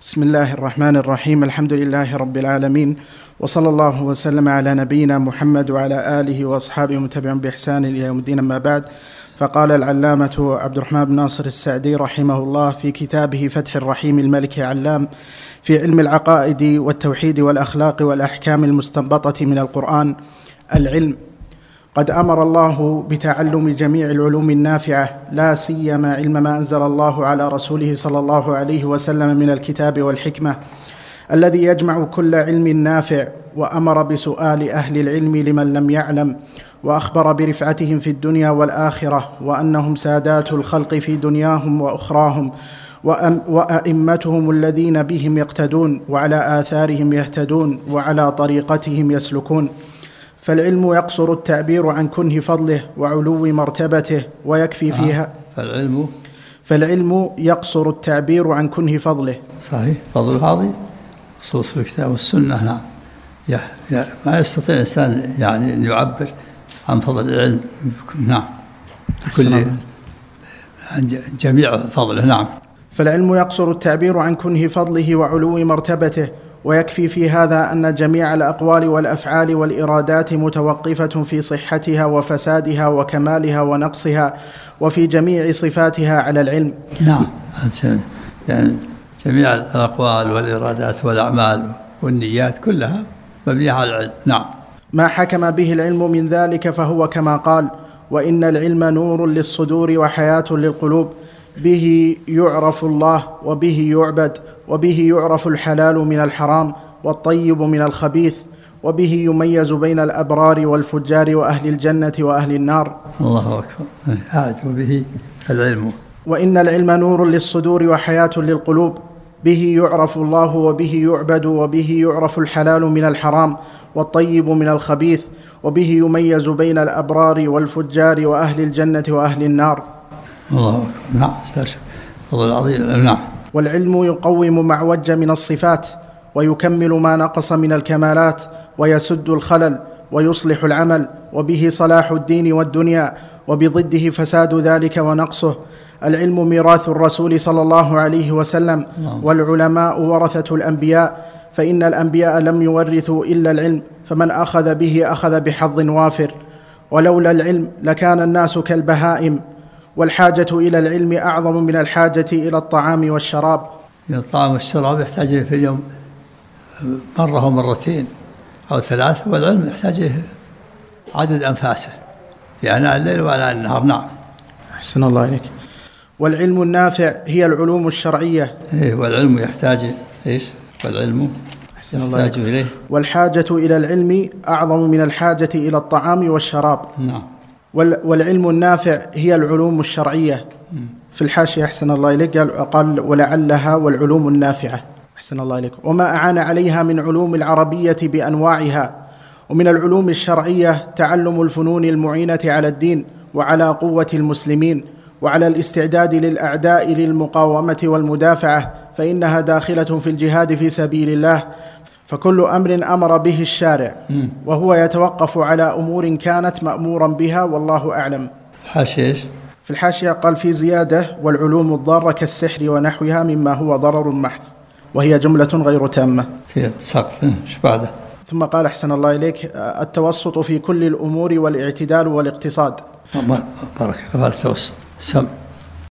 بسم الله الرحمن الرحيم. الحمد لله رب العالمين، وصلى الله وسلم على نبينا محمد وعلى آله وأصحابه ومتبعهم بإحسان إلى يوم الدين. أما بعد، فقال العلامة عبد الرحمن بن ناصر السعدي رحمه الله في كتابه فتح الرحيم الملك علام في علم العقائد والتوحيد والأخلاق والأحكام المستنبطة من القرآن: العلم. قد أمر الله بتعلم جميع العلوم النافعة، لا سيما علم ما أنزل الله على رسوله صلى الله عليه وسلم من الكتاب والحكمة الذي يجمع كل علم نافع، وأمر بسؤال أهل العلم لمن لم يعلم، وأخبر برفعتهم في الدنيا والآخرة، وأنهم سادات الخلق في دنياهم وأخراهم، وأئمتهم الذين بهم يقتدون وعلى آثارهم يهتدون وعلى طريقتهم يسلكون. فالعلم يقصر التعبير عن كنه فضله وعلو مرتبته، ويكفي فيها فالعلم يقصر التعبير عن كنه فضله. صحيح، فضل هذه خصوص الكتاب والسنة. نعم، ما يستطيع الإنسان يعني أن يعبر عن فضل العلم. نعم، كل عن جميع فضله. نعم، فالعلم يقصر التعبير عن كنه فضله وعلو مرتبته، ويكفي في هذا أن جميع الأقوال والأفعال والإرادات متوقفة في صحتها وفسادها وكمالها ونقصها، وفي جميع صفاتها على العلم. نعم، يعني جميع الأقوال والإرادات والأعمال والنيات كلها مبنية على العلم. نعم، ما حكم به العلم من ذلك فهو كما قال: وإن العلم نور للصدور وحياة للقلوب، به يعرف الله وبه يعبد، وبه يعرف الحلال من الحرام والطيب من الخبيث، وبه يميز بين الأبرار والفجار وأهل الجنة وأهل النار. الله أكبر. وبه العلم. وإن العلم نور للصدور وحياة للقلوب، به يعرف الله وبه يعبد، وبه يعرف الحلال من الحرام والطيب من الخبيث، وبه يميز بين الأبرار والفجار وأهل الجنة وأهل النار. الله أكبر. نعم، فضل عظيم. نعم. والعلم يقوم ما عوج من الصفات، ويكمل ما نقص من الكمالات، ويسد الخلل، ويصلح العمل، وبه صلاح الدين والدنيا، وبضده فساد ذلك ونقصه. العلم ميراث الرسول صلى الله عليه وسلم، والعلماء ورثة الأنبياء، فإن الأنبياء لم يورثوا إلا العلم، فمن أخذ به أخذ بحظ وافر، ولولا العلم لكان الناس كالبهائم. والحاجة إلى العلم أعظم من الحاجة إلى الطعام والشراب. الطعام والشراب يحتاج في اليوم مرة ومرتين أو ثلاث، والعلم يحتاج عدد أنفاسه في آناء الليل وآناء النهار. نعم. أحسن الله إليك. والعلم النافع هي العلوم الشرعية. والعلم يحتاج إيش؟ والعلم يحتاج إليه. والحاجة إلى العلم أعظم من الحاجة إلى الطعام والشراب. نعم. والعلم النافع هي العلوم الشرعية. في الحاشية أحسن الله إليك قال: ولعلها والعلوم النافعة. أحسن الله إليك. وما أعان عليها من علوم العربية بأنواعها. ومن العلوم الشرعية تعلم الفنون المعينة على الدين وعلى قوة المسلمين وعلى الاستعداد للأعداء للمقاومة والمدافعة، فإنها داخلة في الجهاد في سبيل الله. فكل أمر أمر به الشارع، وهو يتوقف على أمور كانت مأمورا بها، والله أعلم. في الحاشية قال في زيادة: والعلوم الضارة كالسحر ونحوها مما هو ضرر محض، وهي جملة غير تامة في سقط. بعده ثم قال أحسن الله إليك: التوسط في كل الأمور والاعتدال والاقتصاد. بارك الله. التوسط